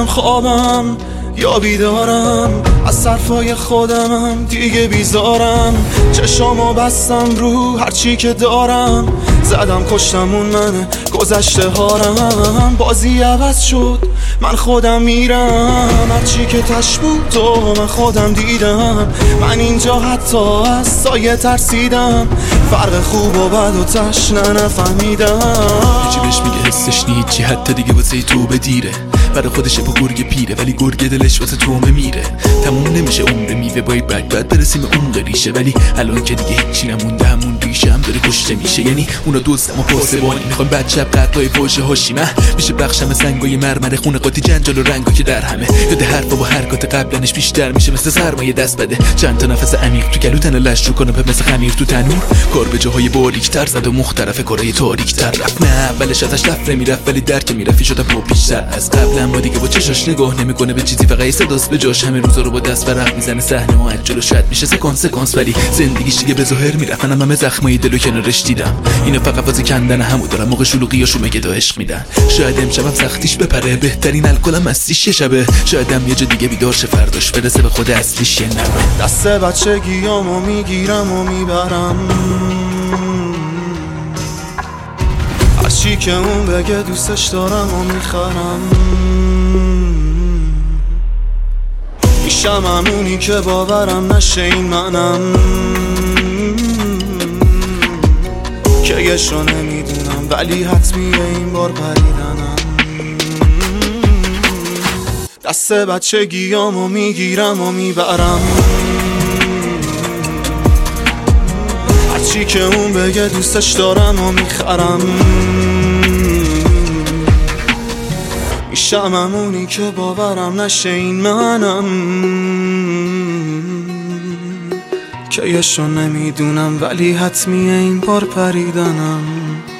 خوابم یا بیدارم، از حرفای خودمم دیگه بیزارم. چشامو بستم رو هرچی که دارم، زدم کشتم اون منه گذشته هارم. بازی عوض شد من خودم میرم، هرچی که تش بود تو من خودم دیدم. من اینجا حتی از سایه ترسیدم، فرق خوب و بد و تش نفهمیدم. هیچی بهش میگه حسش نیچی، حتی دیگه واسه تو بدیره. برای خودشه با گرگ پیره، ولی گرگ دلش واسه تو میره. تموم نمیشه عمر میوه، باید بعد برسیم اون قریشه. ولی الان که دیگه هیچی نمونده، همون ریشه هم داره کشته میشه. یعنی اونا دوستم و پاسبانی میخوان بعد شب قطعای فوش هاشیمه میشه بخشم سنگای مرمر خونه قاطی جنجال و رنگا که در همه. یاد حرفا و حرکات قبلنش بیشتر میشه مثل سرمایه دست بده. چند تا نفس عمیق تو گلو تنو لش رو کنه مثل خمیر تو تنور. کار به جاهای باریک‌تر زد و مختلف کارهای تاریک‌تر رفت. نه اولش ازش لفره میرفت، ولی درک میرفت شده با بیشتر از قبل. اما دیگه با چشاش نگاه نمیکنه به چیزی، فقط صداست به جاش. همه روزا رو با دست ورق میزنه صحنه و عجل و شاید میشه سکانس، ولی زندگیش دیگه به ظاهر میرفت. همه زخمای دلو کنارش دیدم، اینا فقط واسه کندن همو دارم. موقع شلوغیاشو مگه دا عشق میدن. شاید امشبم سختیش بپره، بهترین الکلم مستیش شبه. شایدم یه جا دیگه بیدار شه فرداش برسه به خود اصلیش. یه نمه دست بچگیامو میگیرم و میبرم، هرچی که اون بگه دوستش دارم و میخرم. میشم همونی که باورم نشه این منم، که یهشو نمیدونم ولی حتمیه این بار پریدنم. دست بچگیامو میگیرم و میبرم، هرچی که اون بگه دوستش دارم و میخرم. میشم همونی که باورم نشه این منم، که یهشو نمیدونم ولی حتمیه این بار پریدنم.